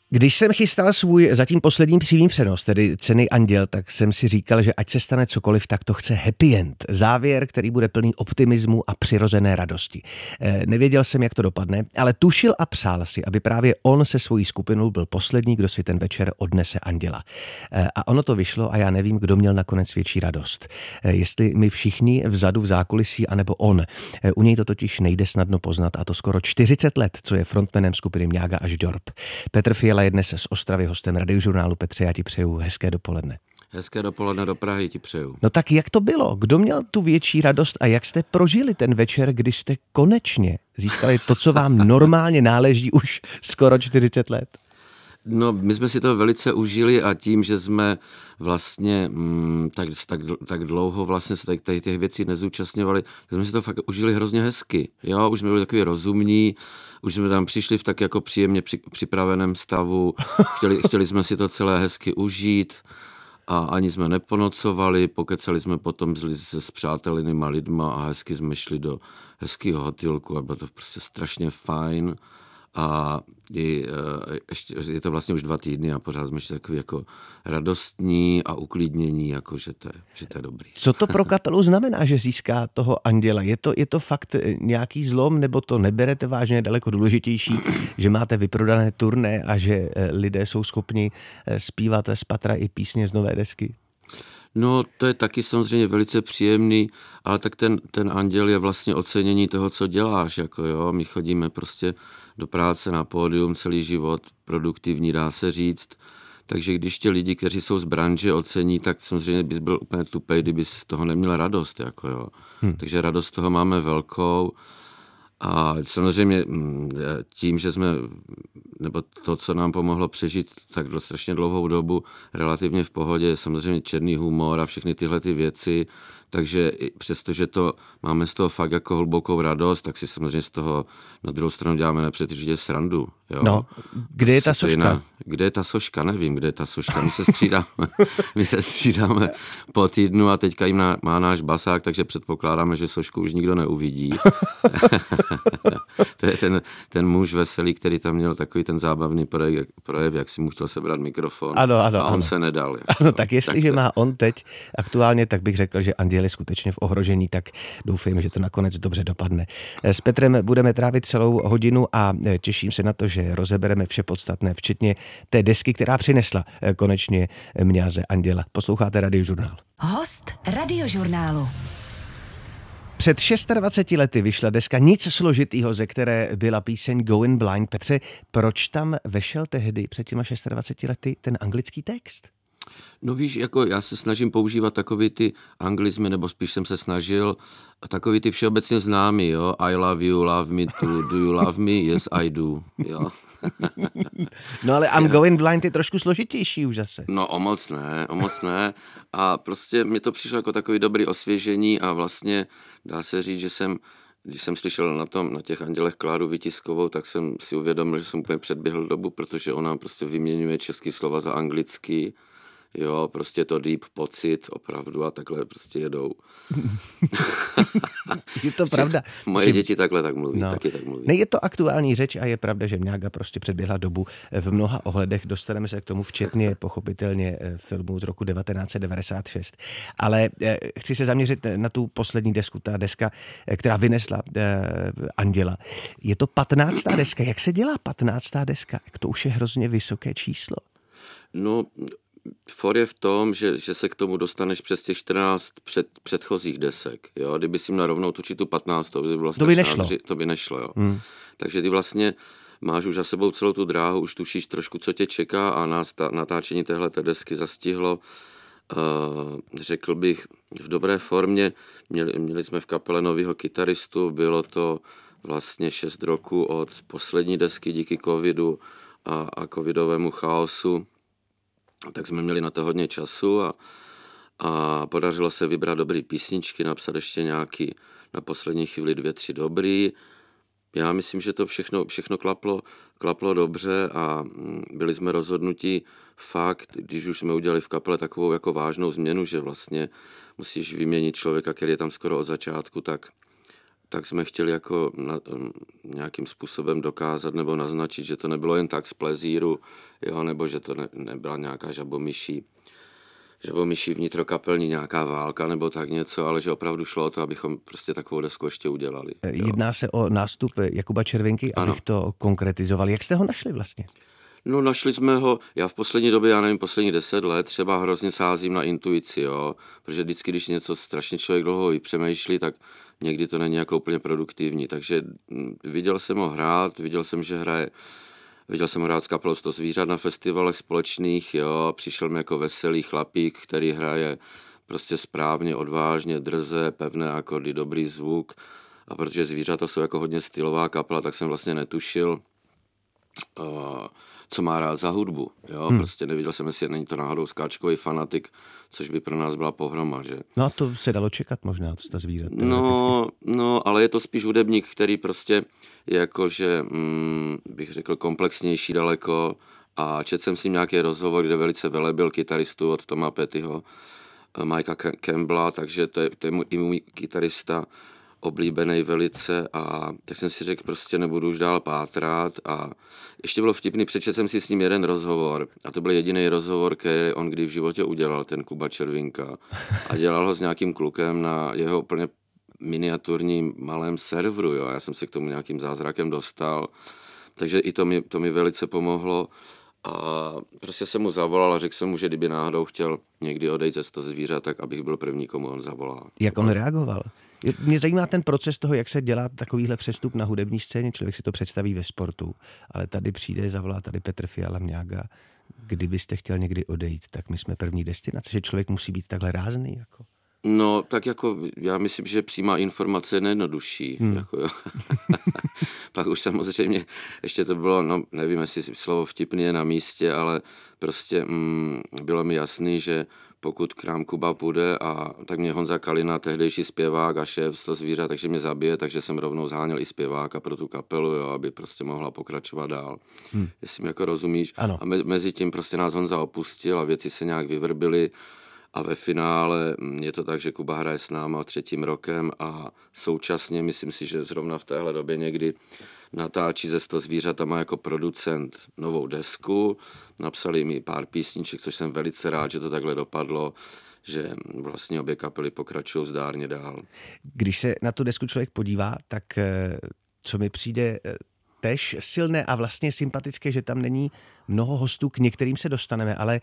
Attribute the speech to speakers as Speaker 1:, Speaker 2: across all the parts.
Speaker 1: Když jsem chystal svůj zatím poslední přímý přenos, tedy Ceny Anděl, tak jsem si říkal, že ať se stane cokoliv, tak to chce happy end. Závěr, který bude plný optimismu a přirozené radosti. Nevěděl jsem, jak to dopadne, ale tušil a přál si, aby právě on se svojí skupinou byl poslední, kdo si ten večer odnese Anděla. A ono to vyšlo a já nevím, kdo měl nakonec větší radost. Jestli my všichni vzadu v zákulisí, anebo on. U něj to totiž nejde snadno poznat a to skoro 40 let, co je frontmanem skupiny Mňága až Dorp. Petr Fiala je dnes z Ostravy hostem Radiožurnálu. Petře, já ti přeju hezké dopoledne.
Speaker 2: Hezké dopoledne do Prahy ti přeju.
Speaker 1: No tak jak to bylo? Kdo měl tu větší radost a jak jste prožili ten večer, kdy jste konečně získali to, co vám normálně náleží už skoro 40 let?
Speaker 2: No, my jsme si to velice užili a tím, že jsme vlastně tak dlouho vlastně se těch věcí nezúčastňovali, jsme si to fakt užili hrozně hezky. Jo, už jsme byli takový rozumní, už jsme tam přišli v tak jako příjemně připraveném stavu, chtěli jsme si to celé hezky užít a ani jsme neponocovali, pokecali jsme potom s přátelinýma lidma a hezky jsme šli do hezkého hotelku a bylo to prostě strašně fajn. A ještě je to vlastně už 2 týdny a pořád jsme takový jako radostní a uklidnění, jako že to je dobrý.
Speaker 1: Co to pro kapelu znamená, že získá toho Anděla? Je to fakt nějaký zlom, nebo to neberete vážně, daleko důležitější, že máte vyprodané turné a že lidé jsou schopni zpívat z patra i písně z nové desky?
Speaker 2: No, to je taky samozřejmě velice příjemný, ale tak ten Anděl je vlastně ocenění toho, co děláš, jako jo, my chodíme prostě do práce na pódium celý život, produktivní, dá se říct, takže když tě lidi, kteří jsou z branže, ocení, tak samozřejmě bys byl úplně tupej, kdyby z toho neměl radost, jako jo. Takže radost toho máme velkou. A samozřejmě tím, že jsme, nebo to, co nám pomohlo přežít tak strašně dlouhou dobu, relativně v pohodě, samozřejmě černý humor a všechny tyhle ty věci, takže přestože to máme z toho fakt jako hlubokou radost, tak si samozřejmě z toho na druhou stranu děláme nepřetržitě srandu. Jo?
Speaker 1: No, kde je ta soška?
Speaker 2: Kde je ta soška? Nevím, kde je ta soška. My se střídáme po týdnu a teďka jim má náš basák, takže předpokládáme, že sošku už nikdo neuvidí. To je ten muž veselý, který tam měl takový ten zábavný projev, jak si mu chtěl sebrat mikrofon.
Speaker 1: Ano,
Speaker 2: a on se nedal. Jako.
Speaker 1: Ano, tak jestliže má on teď aktuálně, tak bych řekl, že Anděl je skutečně v ohrožení, tak doufejme, že to nakonec dobře dopadne. S Petrem budeme trávit celou hodinu a těším se na to, že rozebereme vše podstatné, včetně té desky, která přinesla konečně Mňáze Anděla. Posloucháte Radiožurnál.
Speaker 3: Host Radiožurnálu.
Speaker 1: Před 26 lety vyšla deska Nic složitýho, ze které byla píseň Going Blind. Petře, proč tam vešel tehdy před těma 26 lety ten anglický text?
Speaker 2: No víš, jako já se snažím používat takový ty anglizmy, nebo spíš jsem se snažil, takový ty všeobecně známý, jo, I love you, love me too, do you love me? Yes, I do, jo.
Speaker 1: No ale I'm going blind je trošku složitější už zase.
Speaker 2: No o moc ne. A prostě mi to přišlo jako takový dobrý osvěžení a vlastně dá se říct, že když jsem slyšel na těch Andělech Kláru Vitiskovou, tak jsem si uvědomil, že jsem úplně předběhl dobu, protože ona prostě vyměňuje český slova za anglický. Jo, prostě to deep pocit, opravdu, a takhle prostě jedou.
Speaker 1: Je to pravda.
Speaker 2: Moje děti takhle tak mluví, taky tak mluví.
Speaker 1: Ne, je to aktuální řeč a je pravda, že Mňága prostě předběhla dobu v mnoha ohledech. Dostaneme se k tomu včetně pochopitelně filmu z roku 1996. Ale chci se zaměřit na tu poslední desku, ta deska, která vynesla Anděla. Je to 15. deska. Jak se dělá 15. deska? To už je hrozně vysoké číslo.
Speaker 2: No, for je v tom, že se k tomu dostaneš přes těch 14 předchozích desek. Jo? Kdyby si měl rovnou točit tu 15, to by nešlo. To by nešlo, jo. Takže ty vlastně máš už za sebou celou tu dráhu, už tušíš trošku, co tě čeká a nás natáčení téhleté desky zastihlo, řekl bych, v dobré formě. Měli jsme v kapele novýho kytaristu, bylo to vlastně 6 roku od poslední desky díky covidu a covidovému chaosu. Tak jsme měli na to hodně času a podařilo se vybrat dobrý písničky, napsat ještě nějaký na poslední chvíli 2-3 dobrý. Já myslím, že to všechno klaplo dobře a byli jsme rozhodnutí fakt, když už jsme udělali v kapele takovou jako vážnou změnu, že vlastně musíš vyměnit člověka, který je tam skoro od začátku, tak tak jsme chtěli jako nějakým způsobem dokázat nebo naznačit, že to nebylo jen tak z plezíru, jo, nebo že to nebyla nějaká žabomyší vnitrokapelní nějaká válka nebo tak něco, ale že opravdu šlo o to, abychom prostě takovou desku ještě udělali.
Speaker 1: Jedná se o nástup Jakuba Červinky, abych to konkretizoval. Jak jste ho našli vlastně?
Speaker 2: No, našli jsme ho, já v poslední době, já nevím, poslední 10 let třeba hrozně sázím na intuici, jo, protože vždycky, když něco strašně člověk dlouho přemýšlí, tak někdy to není jako úplně produktivní, takže viděl jsem ho hrát, viděl jsem ho hrát s kapelou 100 zvířat na festivalech společných, jo, přišel mi jako veselý chlapík, který hraje prostě správně, odvážně, drze, pevné akordy, dobrý zvuk, a protože zvířata jsou jako hodně stylová kapela, tak jsem vlastně netušil, co má rád za hudbu, jo, prostě neviděl jsem, jestli není to náhodou skáčkový fanatik, což by pro nás byla pohroma, že?
Speaker 1: No a to se dalo čekat možná, to ta zvířata.
Speaker 2: No, ale je to spíš hudebník, který prostě jakože, bych řekl, komplexnější daleko, a četl jsem s ním nějaký rozhovor, kde velice velebil kytaristu od Toma Pettyho, Mikea Campbella, takže to je i můj kytarista, oblíbený velice, a tak jsem si řekl, prostě nebudu už dál pátrat, a ještě bylo vtipný, přečetl jsem si s ním jeden rozhovor a to byl jediný rozhovor, který on kdy v životě udělal, ten Kuba Červinka, a dělal ho s nějakým klukem na jeho úplně miniaturním malém serveru, jo. Já jsem se k tomu nějakým zázrakem dostal, takže i to mi velice pomohlo. A prostě jsem mu zavolal a řekl jsem mu, že kdyby náhodou chtěl někdy odejít ze 100 zvířat, tak abych byl první, komu on zavolá.
Speaker 1: Jak on reagoval? Mě zajímá ten proces toho, jak se dělá takovýhle přestup na hudební scéně. Člověk si to představí ve sportu, ale tady přijde, zavolá tady Petr Fiala Mňága. Kdybyste chtěl někdy odejít, tak my jsme první destinace, že člověk musí být takhle rázný. Jako.
Speaker 2: No, tak jako já myslím, že přímá informace je nejjednodušší. Jako, jo. Pak už samozřejmě, ještě to bylo, no nevím, jestli slovo vtipný je na místě, ale prostě bylo mi jasný, že pokud k nám Kuba půjde, tak mě Honza Kalina, tehdejší zpěvák a šéf 100 zvířat, takže mě zabije, takže jsem rovnou zháněl i zpěváka pro tu kapelu, jo, aby prostě mohla pokračovat dál. Jestli mi jako rozumíš.
Speaker 1: Ano.
Speaker 2: A mezi tím prostě nás Honza opustil a věci se nějak vyvrbily. A ve finále je to tak, že Kuba hraje s náma 3. rokem a současně myslím si, že zrovna v téhle době někdy natáčí ze 100 zvířatama jako producent novou desku. Napsali mi pár písniček, což jsem velice rád, že to takhle dopadlo, že vlastně obě kapely pokračují zdárně dál.
Speaker 1: Když se na tu desku člověk podívá, tak co mi přijde tež silné a vlastně sympatické, že tam není mnoho hostů, k některým se dostaneme, ale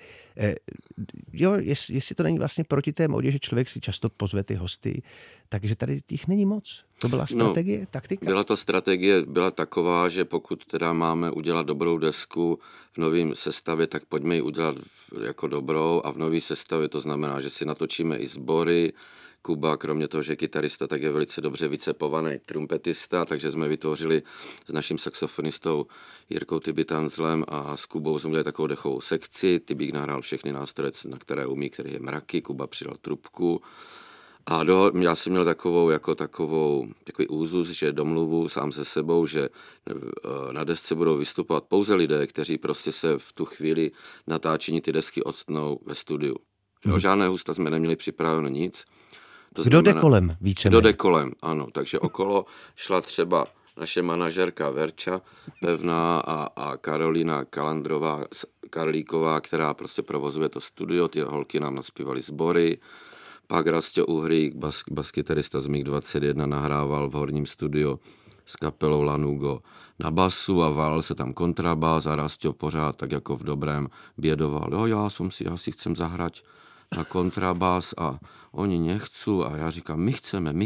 Speaker 1: jo, jestli to není vlastně proti té modě, že člověk si často pozve ty hosty, takže tady těch není moc. To byla strategie, taktika?
Speaker 2: Byla to strategie, byla taková, že pokud teda máme udělat dobrou desku v novém sestavě, tak pojďme ji udělat jako dobrou, a v nové sestavě to znamená, že si natočíme i sbory. Kuba, kromě toho, že je kytarista, tak je velice dobře vycepovaný trumpetista, takže jsme vytvořili s naším saxofonistou Jirkou Tyby-Tanzlem a s Kubou jsme udělali takovou dechovou sekci. Tybík nahrál všechny nástroje, na které umí, který je mraky, Kuba přidal trubku. A já jsem měl takový úzus, že domluvu sám se sebou, že na desce budou vystupovat pouze lidé, kteří prostě se v tu chvíli natáčení ty desky odstnou ve studiu. Jo, žádné husta jsme neměli připraveno nic.
Speaker 1: Kdo jde kolem více?
Speaker 2: Kdo jde kolem, ano. Takže okolo šla třeba naše manažerka Verča Pevná a Karolina Karlíková, která prostě provozuje to studio. Ty holky nám naspívaly sbory. Pak Rastio Uhrík, baskytarista z MiG-21, nahrával v horním studiu s kapelou Lanugo na basu a válel se tam kontrabas a Rastio pořád tak jako v dobrém bědoval. Jo, já si chcem zahrát na kontrabas a oni nechcú a já říkám, my chceme.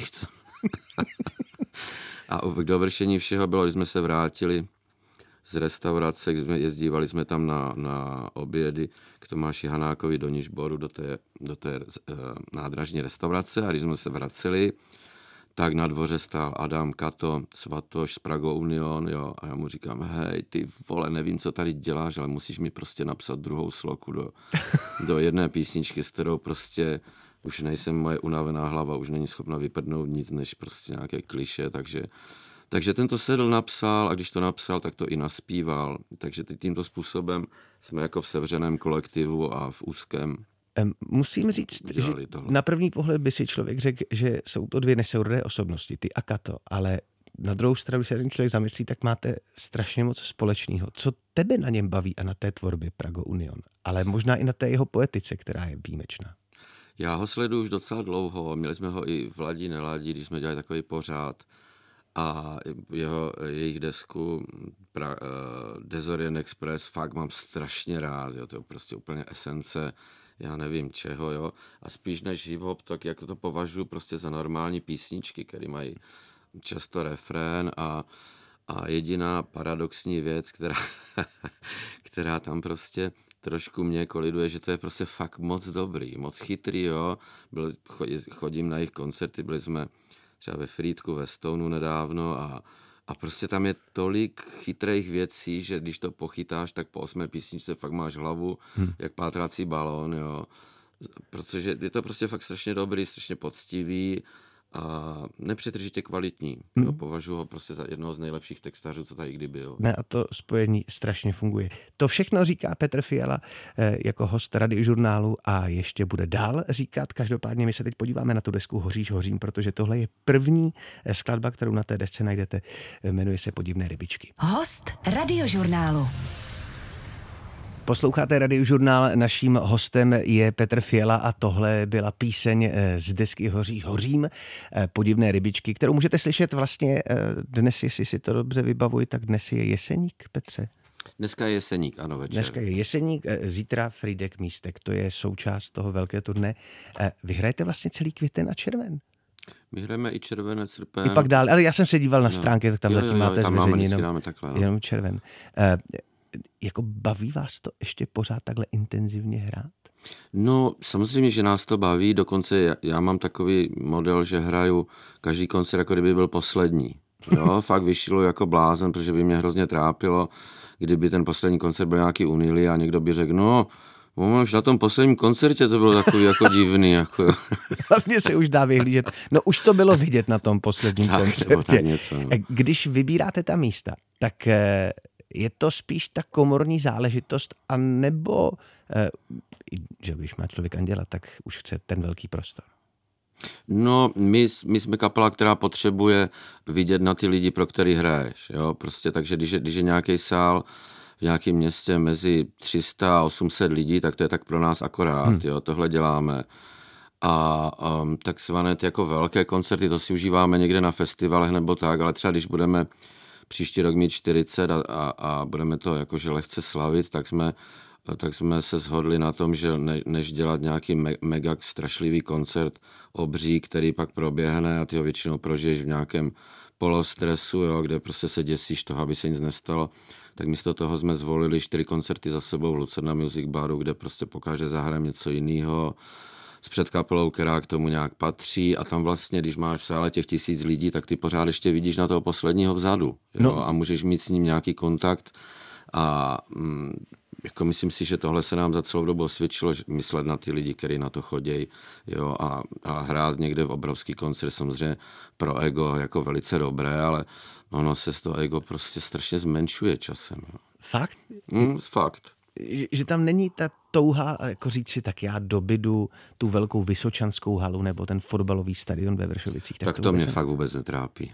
Speaker 2: A k dovršení všeho bylo, když jsme se vrátili z restaurace, jezdívali jsme tam na obědy k Tomáši Hanákovi do Nižboru, do té nádražní restaurace, a když jsme se vraceli, tak na dvoře stál Adam Kato, Svatoš z Prago Union, jo, a já mu říkám, hej, ty vole, nevím, co tady děláš, ale musíš mi prostě napsat druhou sloku do jedné písničky, s kterou prostě už nejsem, moje unavená hlava už není schopna vyprdnout nic než prostě nějaké kliše, takže tento sedl, napsal, a když to napsal, tak to i naspíval. Takže tímto způsobem jsme jako v sevřeném kolektivu a v úzkém
Speaker 1: Musím říct, že na první pohled by si člověk řekl, že jsou to dvě nesourodé osobnosti, ty a Kato, ale na druhou stranu, když se ten člověk zamyslí, tak máte strašně moc společného. Co tebe na něm baví a na té tvorbě Prago Union? Ale možná i na té jeho poetice, která je výjimečná.
Speaker 2: Já ho sleduju už docela dlouho. Měli jsme ho i v Ladí neladí, když jsme dělali takový pořád. A jejich desku Desorient Express fakt mám strašně rád. Jo. To je prostě úplně esence, já nevím čeho. Jo. A spíš než hip-hop, tak jako to považuji prostě za normální písničky, které mají často refrén a jediná paradoxní věc, která tam prostě trošku mě koliduje, že to je prostě fakt moc dobrý, moc chytrý, jo. Chodím na jejich koncerty, byli jsme třeba ve Frýdku, ve Stoneu nedávno a prostě tam je tolik chytrých věcí, že když to pochytáš, tak po 8. písničce fakt máš hlavu jak pátrácí balón, jo. Protože je to prostě fakt strašně dobrý, strašně poctivý a nepřetržitě kvalitní. Považuji ho prostě za jednoho z nejlepších textařů, co tady kdy byl.
Speaker 1: Ne, a to spojení strašně funguje. To všechno říká Petr Fiala jako host Radiožurnálu a ještě bude dál říkat. Každopádně my se teď podíváme na tu desku Hoříš, hořím, protože tohle je první skladba, kterou na té desce najdete. Jmenuje se Podivné rybičky.
Speaker 3: Host Radiožurnálu.
Speaker 1: Posloucháte Radiožurnál, naším hostem je Petr Fiala a tohle byla píseň z desky Hoříš, hořím, Podivné rybičky, kterou můžete slyšet vlastně dnes, jestli si to dobře vybavuji, tak dnes je Jeseník, Petře?
Speaker 2: Dneska je Jeseník, ano, večer.
Speaker 1: Dneska je Jeseník, zítra Frýdek Místek, to je součást toho velké turné. Vy hrajete vlastně celý květen a červen.
Speaker 2: My hrajeme i červen, srpen.
Speaker 1: I pak dál, ale já jsem se díval na stránky, tak tam zatím máte zveřejněno jenom červen. Jako baví vás to ještě pořád takhle intenzivně hrát?
Speaker 2: No, samozřejmě, že nás to baví, dokonce já mám takový model, že hraju každý koncert, jako kdyby byl poslední. Jo, fakt vyšilu jako blázen, protože by mě hrozně trápilo, kdyby ten poslední koncert byl nějaký unilý a někdo by řekl, no, už na tom posledním koncertě to bylo takový jako divný. Jako.
Speaker 1: Hlavně se už dá vyhlížet. No už to bylo vidět na tom posledním koncertě.
Speaker 2: Tak něco, no.
Speaker 1: Když vybíráte ta místa, tak je to spíš ta komorní záležitost, anebo, že když má člověk anděla, tak už chce ten velký prostor?
Speaker 2: No, my jsme kapela, která potřebuje vidět na ty lidi, pro který hraješ. Jo? Prostě, takže když je nějaký sál v nějakém městě mezi 300 a 800 lidí, tak to je tak pro nás akorát. Jo? Tohle děláme. A takzvané ty jako velké koncerty, to si užíváme někde na festivalech nebo tak, ale třeba když budeme příští rok mít 40 a budeme to jakože lehce slavit, tak jsme se shodli na tom, že než dělat nějaký mega strašlivý koncert obří, který pak proběhne a ty ho většinou prožiješ v nějakém polostresu, jo, kde prostě se děsíš toho, aby se nic nestalo, tak místo toho jsme zvolili 4 koncerty za sebou v Lucerna Music Baru, kde prostě pokaže zahrajeme něco jiného s předkapelou, která k tomu nějak patří a tam vlastně, když máš v sále těch 1000 lidí, tak ty pořád ještě vidíš na toho posledního vzadu, jo? No. A můžeš mít s ním nějaký kontakt a jako myslím si, že tohle se nám za celou dobu osvědčilo, myslet na ty lidi, kteří na to chodějí, jo, a hrát někde v obrovský koncert, samozřejmě pro ego jako velice dobré, ale ono se z toho ego prostě strašně zmenšuje časem. Jo.
Speaker 1: Fakt?
Speaker 2: Fakt.
Speaker 1: Že tam není ta touha, jako říct si, tak já dobydu tu velkou vysočanskou halu nebo ten fotbalový stadion ve Vršovicích.
Speaker 2: Tak to mě fakt vůbec netrápí.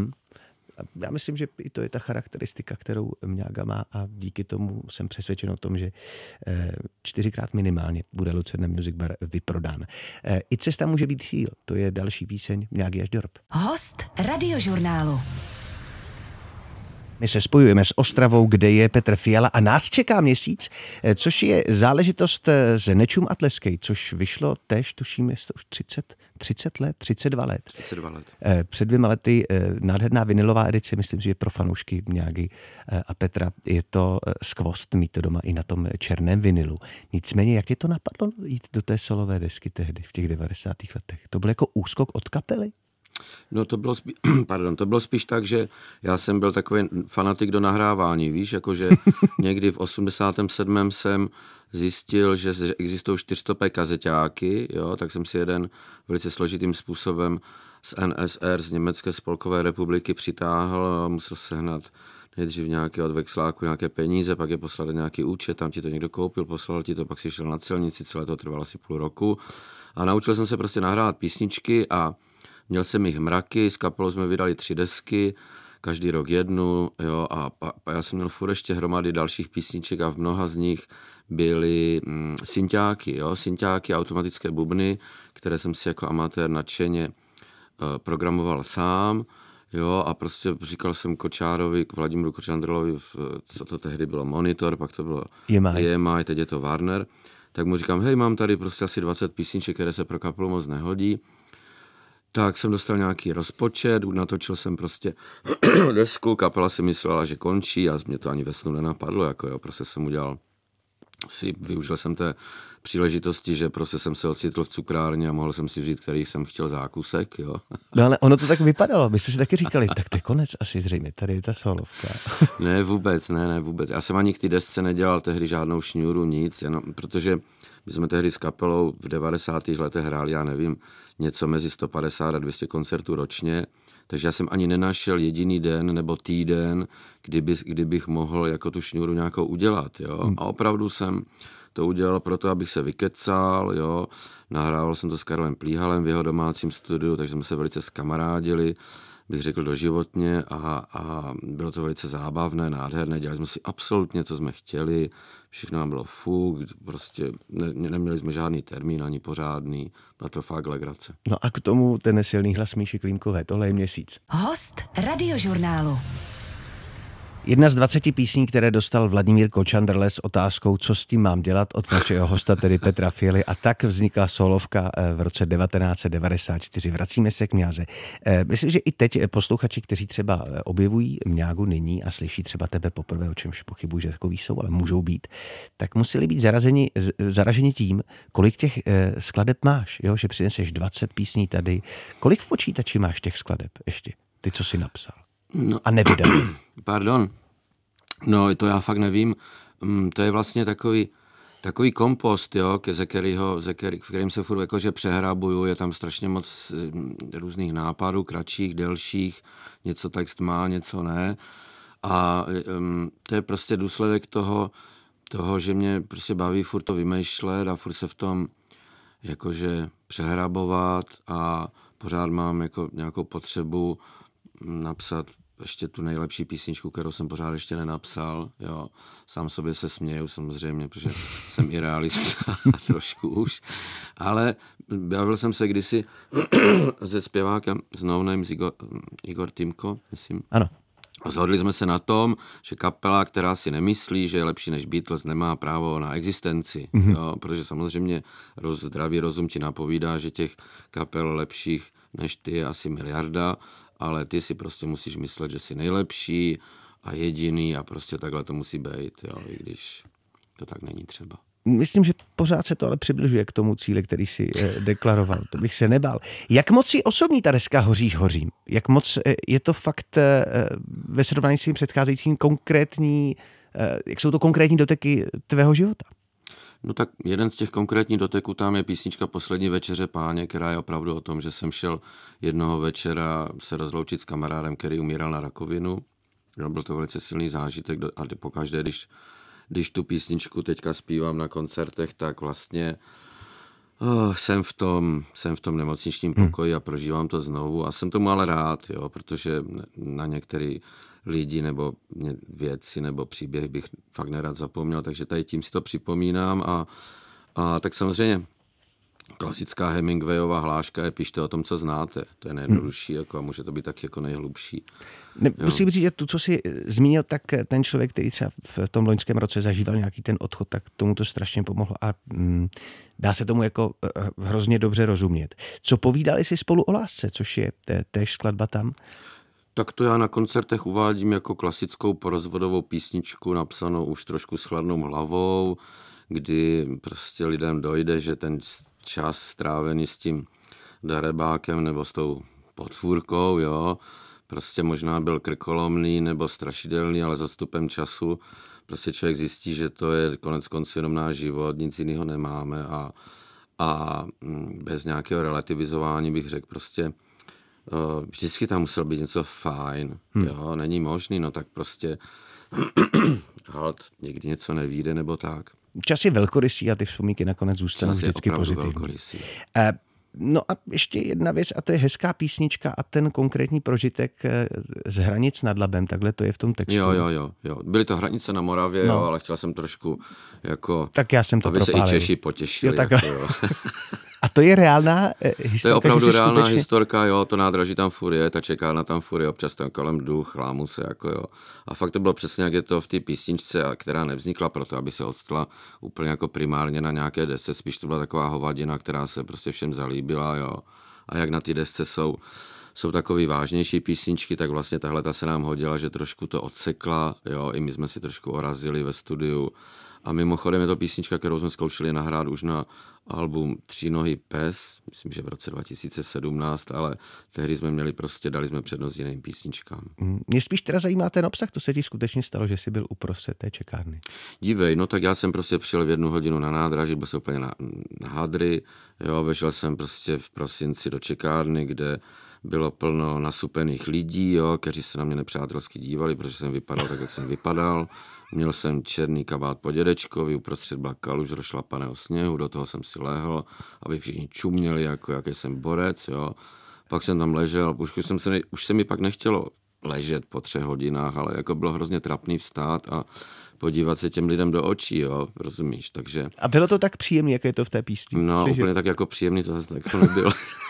Speaker 1: Já myslím, že i to je ta charakteristika, kterou Mňága má a díky tomu jsem přesvědčen o tom, že 4krát minimálně bude Lucerna Music Bar vyprodán. I cesta může být cíl, to je další píseň Mňágy až do Rob.
Speaker 3: Host Radiožurnálu.
Speaker 1: My se spojujeme s Ostravou, kde je Petr Fiala a nás čeká měsíc, což je záležitost z Nečum a tleskej, což vyšlo též, tuším, je to už 32 let. Před 2 lety nádherná vinilová edice, myslím, že je pro fanoušky Mňágy a Petra. Je to skvost mít to doma i na tom černém vinilu. Nicméně, jak tě to napadlo jít do té solové desky tehdy, v těch 90. letech? To byl jako úskok od kapely?
Speaker 2: No to bylo spíš tak, že já jsem byl takový fanatik do nahrávání, víš, jakože někdy v 87. jsem zjistil, že existují 4stopé kazeťáky, jo, tak jsem si jeden velice složitým způsobem z NSR, z Německé spolkové republiky přitáhl a musel sehnat nejdřív nějaké od vexláku nějaké peníze, pak je poslal do nějaký účet, tam ti to někdo koupil, poslal ti to, pak si šel na celnici, celé to trvalo asi půl roku. A naučil jsem se prostě nahrávat písničky a měl jsem jich mraky, s kapelou jsme vydali 3 desky, každý rok jednu, jo, a já jsem měl furt ještě hromady dalších písniček a v mnoha z nich byly synťáky, automatické bubny, které jsem si jako amatér nadšeně programoval sám, jo, a prostě říkal jsem Kočárovi, Vladimíru Kočandrlovi, co to tehdy bylo Monitor, pak to bylo EMI, teď je to Warner, tak mu říkám, hej, mám tady prostě asi 20 písniček, které se pro kapelu moc nehodí. Tak jsem dostal nějaký rozpočet, natočil jsem prostě desku, kapela si myslela, že končí a mě to ani ve snu nenapadlo, jako jo, prostě jsem udělal, využil jsem té příležitosti, že prostě jsem se ocitl v cukrárně a mohl jsem si vzít, který jsem chtěl zákusek, jo.
Speaker 1: No ale ono to tak vypadalo, my jsme si taky říkali, tak to je konec asi zřejmě, tady je ta solovka.
Speaker 2: Ne vůbec. Já jsem ani k té desce nedělal tehdy žádnou šňůru, nic, jenom protože my jsme tehdy s kapelou v 90. letech hráli, já nevím, něco mezi 150 a 200 koncertů ročně, takže já jsem ani nenašel jediný den nebo týden, kdybych mohl jako tu šňůru nějakou udělat, jo. A opravdu jsem to udělal proto, abych se vykecal, jo. Nahrával jsem to s Karlem Plíhalem v jeho domácím studiu, takže jsme se velice zkamarádili, bych řekl doživotně a bylo to velice zábavné, nádherné, dělali jsme si absolutně, co jsme chtěli, všechno nám bylo fuk, prostě neměli jsme žádný termín, ani pořádný, byla to fakt legrace.
Speaker 1: No a k tomu ten silný hlas Míši Klímkové, tohle je Měsíc.
Speaker 3: Host Radiožurnálu.
Speaker 1: Jedna z 20 písní, které dostal Vladimír Kočandrle s otázkou, co s tím mám dělat, od našeho hosta, tedy Petra Fialy, a tak vznikla solovka v roce 1994. Vracíme se k Mňáze. Myslím, že i teď posluchači, kteří třeba objevují Mňágu nyní a slyší třeba tebe poprvé, o čemž pochybuji, že takový jsou, ale můžou být, tak museli být zaraženi tím, kolik těch skladeb máš, jo? Že přineseš 20 písní tady. Kolik v počítači máš těch skladeb ještě? Ty, co jsi napsal?
Speaker 2: No,
Speaker 1: a nevydal.
Speaker 2: Pardon. No, to já fakt nevím. To je vlastně takový kompost, jo, v kterým se furt jakože přehrabuju, je tam strašně moc různých nápadů, kratších, delších, něco text má, něco ne. A to je prostě důsledek toho, že mě prostě baví furt to vymýšlet a furt se v tom jakože přehrabovat a pořád mám jako nějakou potřebu napsat ještě tu nejlepší písničku, kterou jsem pořád ještě nenapsal, jo. Sám sobě se směju samozřejmě, protože jsem i realista trošku už, ale bavil jsem se kdysi se zpěvákem z No Name, Igor Timko, myslím.
Speaker 1: Ano.
Speaker 2: Shodli jsme se na tom, že kapela, která si nemyslí, že je lepší než Beatles, nemá právo na existenci, jo, protože samozřejmě zdravý rozum ti napovídá, že těch kapel lepších než ty je asi miliarda, ale ty si prostě musíš myslet, že jsi nejlepší a jediný a prostě takhle to musí být, jo, i když to tak není třeba.
Speaker 1: Myslím, že pořád se to ale přibližuje k tomu cíli, který si deklaroval. To bych se nebál. Jak moc si osobní ta deska Hoříš hořím? Jak moc je to fakt ve srovnání s tím předcházejícím konkrétní, jak jsou to konkrétní doteky tvého života?
Speaker 2: No tak jeden z těch konkrétních doteků tam je písnička Poslední večeře páně, která je opravdu o tom, že jsem šel jednoho večera se rozloučit s kamarádem, který umíral na rakovinu. No, byl to velice silný zážitek a pokaždé, když tu písničku teďka zpívám na koncertech, tak vlastně jsem v tom nemocničním pokoji a prožívám to znovu a jsem tomu ale rád, jo, protože na některý lidi nebo věci nebo příběhy bych fakt nerad zapomněl, takže tady tím si to připomínám a tak samozřejmě klasická Hemingwayová hláška je pište o tom, co znáte. To je nejjednodušší jako, a může to být taky jako nejhlubší.
Speaker 1: Musím říct, že tu, co jsi zmínil, tak ten člověk, který třeba v tom loňském roce zažíval nějaký ten odchod, tak tomu to strašně pomohlo a dá se tomu jako hrozně dobře rozumět. Co povídali si spolu o lásce, což je též skladba tam?
Speaker 2: Tak to já na koncertech uvádím jako klasickou porozvodovou písničku napsanou už trošku s chladnou hlavou, kdy prostě lidem dojde, že ten čas strávený s tím darebákem nebo s tou potvůrkou, jo, prostě možná byl krkolomný nebo strašidelný, ale s odstupem času prostě člověk zjistí, že to je konec konců jenom náš život, nic jiného nemáme a bez nějakého relativizování bych řekl prostě vždycky tam muselo být něco fajn, jo, není možný, no tak prostě halt, někdy něco nevíde nebo tak.
Speaker 1: Čas je velkorysý a ty vzpomínky nakonec zůstanou vždycky pozitivní. No a ještě jedna věc, a to je hezká písnička a ten konkrétní prožitek z Hranic nad Labem, takhle to je v tom textu.
Speaker 2: Jo. Byly to Hranice na Moravě, jo, ale chtěl jsem trošku jako,
Speaker 1: tak já jsem to
Speaker 2: aby
Speaker 1: propálil.
Speaker 2: Se i Češi potěšili.
Speaker 1: Jo. A to je reálná historka?
Speaker 2: To je opravdu reálná historka, jo, to nádraží tam furt je, ta čekárna tam furt je, občas tam kolem duch, lámu se, jako jo. A fakt to bylo přesně, jak je to v té písničce, která nevznikla proto, aby se odstala úplně jako primárně na nějaké desce, spíš to byla taková hovadina, která se prostě všem zalíbila, jo. A jak na té desce jsou takový vážnější písničky, tak vlastně tahle ta se nám hodila, že trošku to odsekla, jo, i my jsme si trošku orazili ve studiu. A mimochodem je to písnička, kterou jsme zkoušeli nahrát už na album Třínohý pes, myslím, že v roce 2017, ale tehdy jsme dali jsme přednost jiným písničkám.
Speaker 1: Mě spíš teda zajímá ten obsah, to se ti skutečně stalo, že jsi byl uprostřed té čekárny.
Speaker 2: Dívej, no tak já jsem prostě přijel v 1 hodinu na nádraží, byl jsem úplně na hadry, jo, vešel jsem prostě v prosinci do čekárny, kde bylo plno nasupených lidí, jo, kteří se na mě nepřátelsky dívali, protože jsem vypadal tak, jak jsem vypadal. Měl jsem černý kabát po dědečkovi, uprostřed byla kaluž rozšlapaného sněhu, do toho jsem si lehl, aby všichni čuměli, jako jaký jsem borec, jo. Pak jsem tam ležel, už se mi pak nechtělo ležet po 3 hodinách, ale jako bylo hrozně trapný vstát a podívat se těm lidem do očí, jo, rozumíš, takže...
Speaker 1: A bylo to tak příjemný, jak je to v té písni?
Speaker 2: No, úplně tak jako příjemný to zase jako nebylo.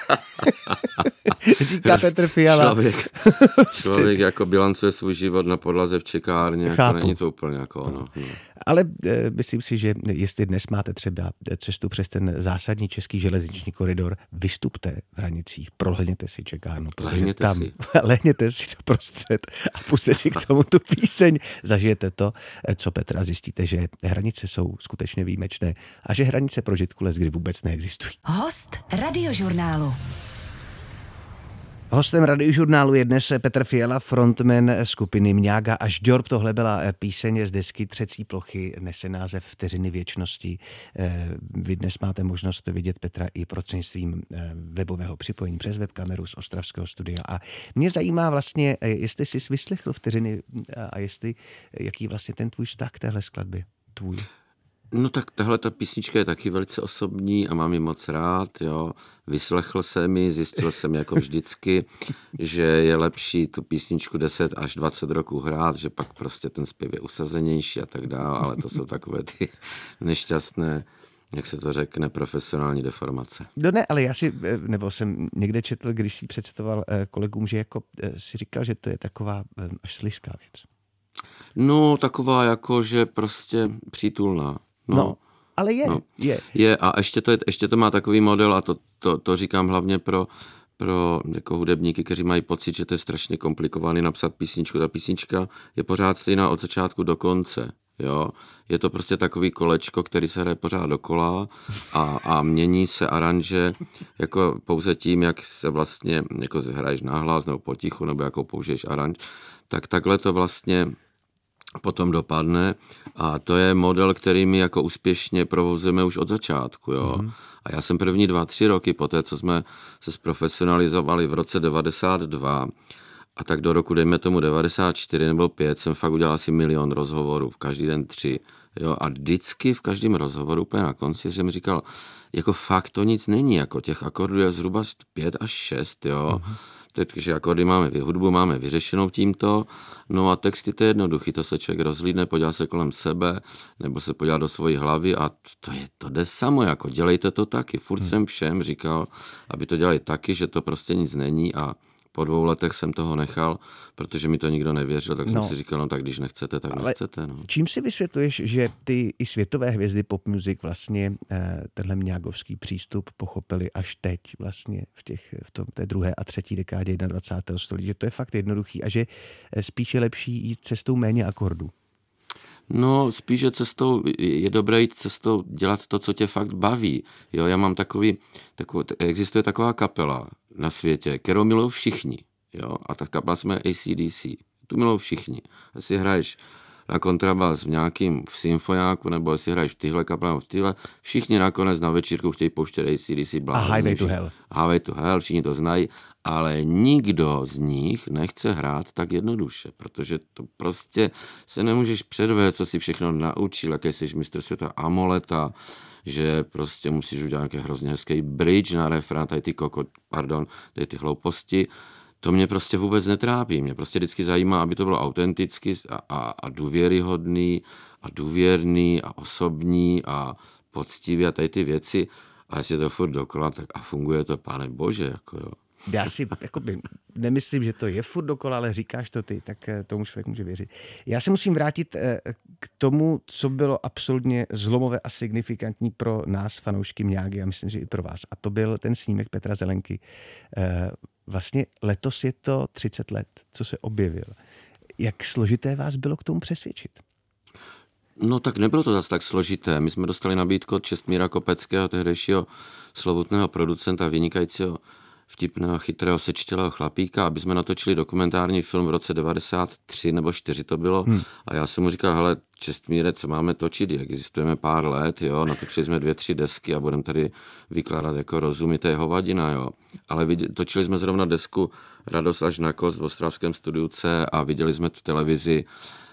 Speaker 1: Říká Petr Fiala.
Speaker 2: Člověk jako bilancuje svůj život na podlaze v čekárně, jako není to úplně jako ono. No.
Speaker 1: Ale myslím si, že jestli dnes máte třeba cestu přes ten zásadní český železniční koridor, vystupte v Hranicích, prohlédněte si čekárnu. Lehněte si doprostřed a pusťte si k tomu tu píseň. Zažijete to, co Petra, zjistíte, že hranice jsou skutečně výjimečné a že hranice prožitku leckdy vůbec neexistují.
Speaker 3: Host Radiožurnálu.
Speaker 1: Hostem Radiožurnálu je dnes Petr Fiala, frontman skupiny Mňága a Žďorb. Tohle byla píseň z desky Třecí plochy, nese název Vteřiny věčnosti. Vy dnes máte možnost vidět Petra i prostřednictvím webového připojení přes webkameru z ostravského studia. A mě zajímá vlastně, jestli jsi vyslechl Vteřiny a jaký vlastně ten tvůj vztah k téhle skladbě tvůj.
Speaker 2: No tak tahle ta písnička je taky velice osobní a mám ji moc rád, jo. Vyslechl jsem ji, zjistil jsem jako vždycky, že je lepší tu písničku 10 až 20 roků hrát, že pak prostě ten zpěv je usazenější a tak dále, ale to jsou takové ty nešťastné, jak se to řekne, profesionální deformace.
Speaker 1: No ne, ale já jsem někde četl, když si představoval kolegům, že jako si říkal, že to je taková až slizká věc.
Speaker 2: No, taková jako, že prostě přítulná.
Speaker 1: No, ale je.
Speaker 2: A ještě to má takový model a to říkám hlavně pro jako hudebníky, kteří mají pocit, že to je strašně komplikovaný napsat písničku. Ta písnička je pořád stejná od začátku do konce. Jo? Je to prostě takový kolečko, který se hraje pořád dokola a mění se aranže jako pouze tím, jak se vlastně jako hraješ nahlas nebo potichu, nebo jakou použiješ aranž. Tak takhle to vlastně potom dopadne a to je model, který my jako úspěšně provozujeme už od začátku. Jo. A já jsem první 2-3 roky poté, co jsme se zprofesionalizovali v roce 92 a tak do roku, dejme tomu 94 nebo 5, jsem fakt udělal asi 1 000 000 rozhovorů, každý den 3. Jo. A vždycky v každém rozhovoru úplně na konci jsem říkal, jako fakt to nic není, jako těch akordů je zhruba 5 až 6, jo. Takže akordy hudbu máme vyřešenou tímto, no a texty to je jednoduchý, to se člověk rozhlídne, podívá se kolem sebe, nebo se podívá do svojí hlavy a to jde samo, jako dělejte to taky. Furt jsem všem říkal, aby to dělali taky, že to prostě nic není a po 2 letech jsem toho nechal, protože mi to nikdo nevěřil, tak jsem si říkal, no tak když nechcete, tak nechcete. No.
Speaker 1: Čím si vysvětluješ, že ty i světové hvězdy pop music vlastně tenhle mňágovský přístup pochopili až teď vlastně v té 2. a 3. dekádě 21. století, že to je fakt jednoduchý a že spíš je lepší jít cestou méně akordů?
Speaker 2: No, spíše je dobré jít cestou dělat to, co tě fakt baví. Jo, já mám existuje taková kapela na světě, kterou milují všichni. Jo, a ta kapela jsme AC/DC. Tu milují všichni. Jestli hraješ na kontrabas v nějakým v symfoniáku, nebo jestli hraješ v tyhle kapele, nebo v tyhle, všichni nakonec na večírku chtějí pouštět AC/DC blázni.
Speaker 1: A Highway to Hell.
Speaker 2: Highway to Hell, všichni to znají, ale nikdo z nich nechce hrát tak jednoduše, protože to prostě se nemůžeš předvést, co si všechno naučil, jaký jsi mistr světa Amoleta, že prostě musíš udělat nějaký hrozně hezký bridge na refrén, tady ty hlouposti. To mě prostě vůbec netrápí. Mě prostě vždycky zajímá, aby to bylo autenticky a důvěryhodný a důvěrný a osobní a poctivý a tady ty věci. A jestli to furt dokola, tak a funguje to, pane bože, jako jo.
Speaker 1: Já si nemyslím, že to je furt dokola, ale říkáš to ty, tak tomu člověk může věřit. Já se musím vrátit k tomu, co bylo absolutně zlomové a signifikantní pro nás, fanoušky Mňágy, a myslím, že i pro vás. A to byl ten snímek Petra Zelenky. Vlastně letos je to 30 let, co se objevil. Jak složité vás bylo k tomu přesvědčit?
Speaker 2: No tak nebylo to zase tak složité. My jsme dostali nabídku od Čestmíra Kopeckého, tehdejšího slovutného producenta, vynikajícího vtipného, chytrého, sečtělého chlapíka, aby jsme natočili dokumentární film v roce 93 nebo 4 to bylo. A já jsem mu říkal, hele, Čestmíre, co máme točit, existujeme pár let, jo, natočili jsme 2-3 desky a budeme tady vykládat jako rozumité hovadina, jo. Ale točili jsme zrovna desku Radost až na kost v ostravském studiu C a viděli jsme v televizi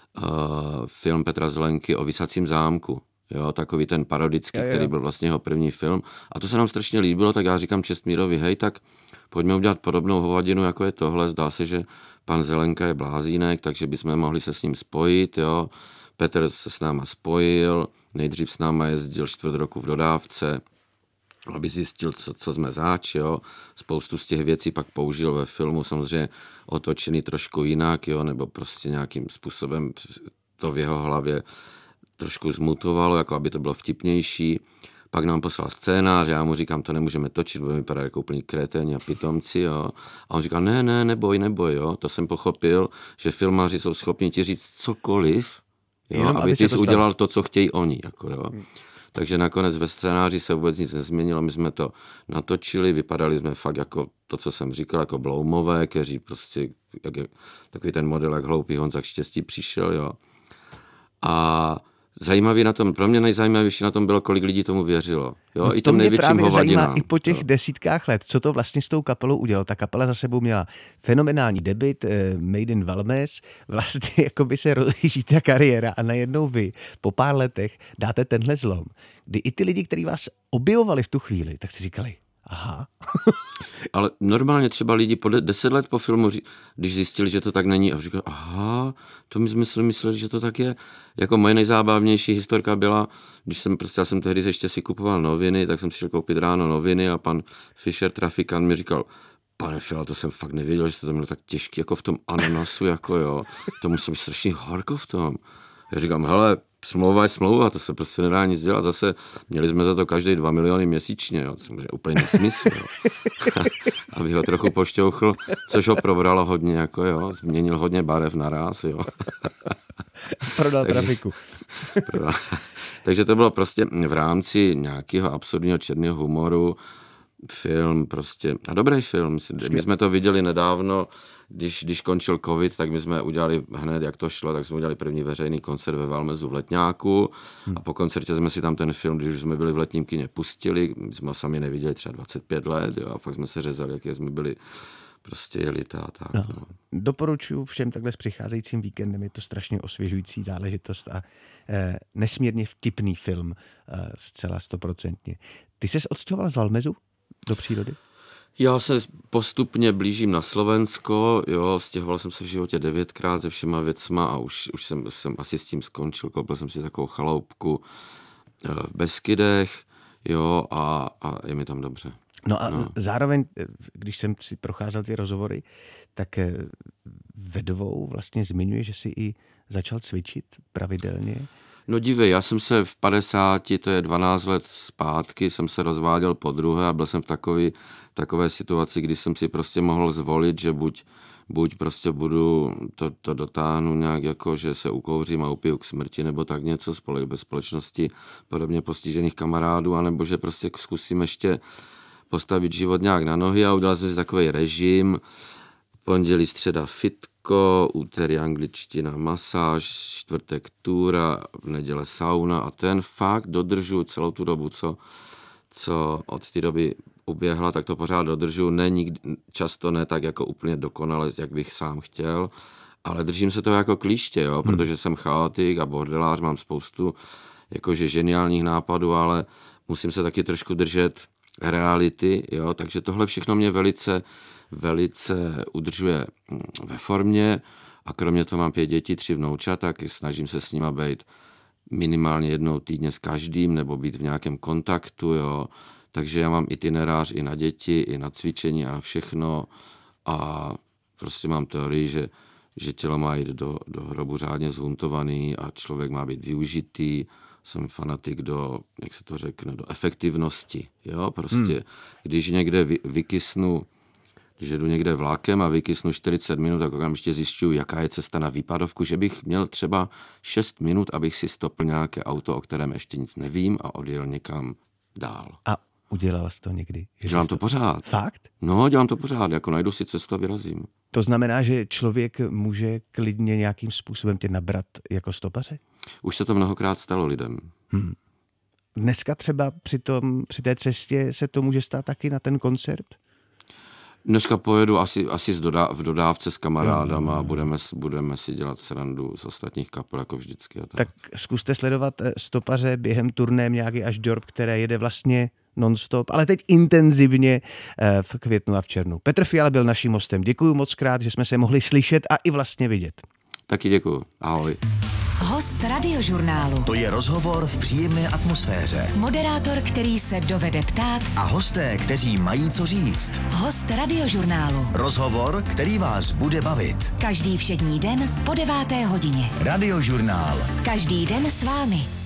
Speaker 2: film Petra Zelenky o Visacím zámku. Jo, takový ten parodický, který byl vlastně jeho první film. A to se nám strašně líbilo, tak já říkám Čestmírovi, hej, tak pojďme udělat podobnou hovadinu, jako je tohle. Zdá se, že pan Zelenka je blázínek, takže bychom mohli se s ním spojit, jo. Petr se s náma spojil, nejdřív s náma jezdil 4 roku v dodávce, aby zjistil, co jsme zač, jo. Spoustu z těch věcí pak použil ve filmu, samozřejmě otočený trošku jinak, jo, nebo prostě nějakým způsobem to v jeho hlavě trošku zmutovalo, jako aby to bylo vtipnější. Pak nám poslal scénář, já mu říkám, to nemůžeme točit, budeme vypadat jako úplný kreténi a pitomci, jo. A on říkal, ne, neboj, jo. To jsem pochopil, že filmaři jsou schopni ti říct cokoliv, jo, jenom, aby ty jsi udělal to, co chtějí oni, jako jo. Takže nakonec ve scénáři se vůbec nic nezměnilo, my jsme to natočili, vypadali jsme fakt jako to, co jsem říkal, jako bloumové, kteří prostě, jak je, takový ten model, jak hloupý Honza k štěstí přišel, jo. A zajímavý na tom, pro mě nejzajímavější na tom bylo, kolik lidí tomu věřilo. Jo,
Speaker 1: no
Speaker 2: i tom největším hovadinám.
Speaker 1: I po těch desítkách let, co to vlastně s tou kapelou udělalo. Ta kapela za sebou měla fenomenální debut, Made in Valmes, vlastně jako by se rozjíždí ta kariéra a najednou vy po pár letech dáte tenhle zlom, kdy i ty lidi, kteří vás objevovali v tu chvíli, tak si říkali, aha.
Speaker 2: Ale normálně třeba lidi po 10 let po filmu, když zjistili, že to tak není, a říkali, aha, to my jsme mysleli, že to tak je. Jako moje nejzábavnější historka byla, když já jsem tehdy ještě si kupoval noviny, tak jsem si šel koupit ráno noviny a pan Fischer, trafikant, mi říkal, pane Fila, to jsem fakt nevěděl, že to tam bylo tak těžký, jako v tom ananasu, jako jo, to musí být strašně horko v tom. Já říkám, hele, smlouva je smlouva, to se prostě nedá nic dělat. Zase měli jsme za to každý 2 miliony měsíčně, jo. To je úplně nesmysl, jo. Aby ho trochu pošťouchl, což ho probralo hodně, jako jo. Změnil hodně barev naraz, jo.
Speaker 1: Prodal trafiku.
Speaker 2: Takže to bylo prostě v rámci nějakého absurdního černého humoru film prostě, a dobrý film. My jsme to viděli nedávno, když končil covid, tak my jsme udělali hned, jak to šlo, tak jsme udělali první veřejný koncert ve Valmezu v Letňáku a po koncertě jsme si tam ten film, když už jsme byli v letním kině, pustili, my jsme ho sami neviděli třeba 25 let, jo, a fakt jsme se řezali, jak jsme byli prostě jeli tak. No.
Speaker 1: Doporučuji všem takhle s přicházejícím víkendem, je to strašně osvěžující záležitost a nesmírně vtipný film, zcela 100%. Ty ses odstěhoval z Valmezu do přírody?
Speaker 2: Já se postupně blížím na Slovensko, jo, stěhoval jsem se v životě 9krát se všema věcma a už jsem asi s tím skončil, koupil jsem si takovou chaloupku v Beskydech, jo, a je mi tam dobře.
Speaker 1: No a zároveň, když jsem si procházel ty rozhovory, tak ve dvou vlastně zmiňuje, že si i začal cvičit pravidelně.
Speaker 2: No dívej, já jsem se v 50, to je 12 let zpátky, jsem se rozváděl podruhé a byl jsem v takové situaci, kdy jsem si prostě mohl zvolit, že buď prostě budu to dotáhnu nějak jako, že se ukouřím a upiju k smrti, nebo tak něco bez společnosti podobně postižených kamarádů, anebo že prostě zkusím ještě postavit život nějak na nohy a udělal jsem si takový režim, pondělí, středa Fitko, úterý angličtina, masáž, čtvrtek túra, v neděle sauna a ten fakt dodržuji celou tu dobu, co od té doby uběhla, tak to pořád dodržuji. Často ne tak jako úplně dokonale, jak bych sám chtěl, ale držím se to jako klíště, jo, protože jsem chaotik a bordelář, mám spoustu jakože geniálních nápadů, ale musím se taky trošku držet reality, jo, takže tohle všechno mě velice udržuje ve formě a kromě toho mám 5 dětí, 3 vnoučat, tak snažím se s nima být minimálně jednou týdně s každým nebo být v nějakém kontaktu, jo. Takže já mám itinerář i na děti, i na cvičení a na všechno a prostě mám teorii, že tělo má jít do hrobu řádně zhuntovaný a člověk má být využitý. Jsem fanatik jak se to řekne, do efektivnosti, jo, prostě, když někde když jedu někde vlákem a vykysnu 40 minut, tak okamžitě zjišťuju, jaká je cesta na výpadovku, že bych měl třeba 6 minut, abych si stopl nějaké auto, o kterém ještě nic nevím a odjel někam dál.
Speaker 1: A udělal jsi to někdy?
Speaker 2: Dělám to pořád.
Speaker 1: Fakt?
Speaker 2: No, dělám to pořád, jako najdu si cestu a vyrazím.
Speaker 1: To znamená, že člověk může klidně nějakým způsobem tě nabrat jako stopaře?
Speaker 2: Už se to mnohokrát stalo lidem.
Speaker 1: Dneska třeba při té cestě se to může stát taky na ten koncert?
Speaker 2: Dneska pojedu asi v dodávce s kamarádama a budeme si dělat srandu z ostatních kapel, jako vždycky.
Speaker 1: Tak zkuste sledovat stopaře během turné Mňágy až Dorp, které jede vlastně non-stop, ale teď intenzivně v květnu a v červnu. Petr Fiala byl naším hostem. Děkuju moc krát, že jsme se mohli slyšet a i vlastně vidět.
Speaker 2: Taky děkuju. Ahoj.
Speaker 3: Host Radiožurnálu.
Speaker 4: To je rozhovor v příjemné atmosféře.
Speaker 3: Moderátor, který se dovede ptát.
Speaker 4: A hosté, kteří mají co říct.
Speaker 3: Host Radiožurnálu.
Speaker 4: Rozhovor, který vás bude bavit.
Speaker 3: Každý všední den po 9. hodině.
Speaker 4: Radiožurnál.
Speaker 3: Každý den s vámi.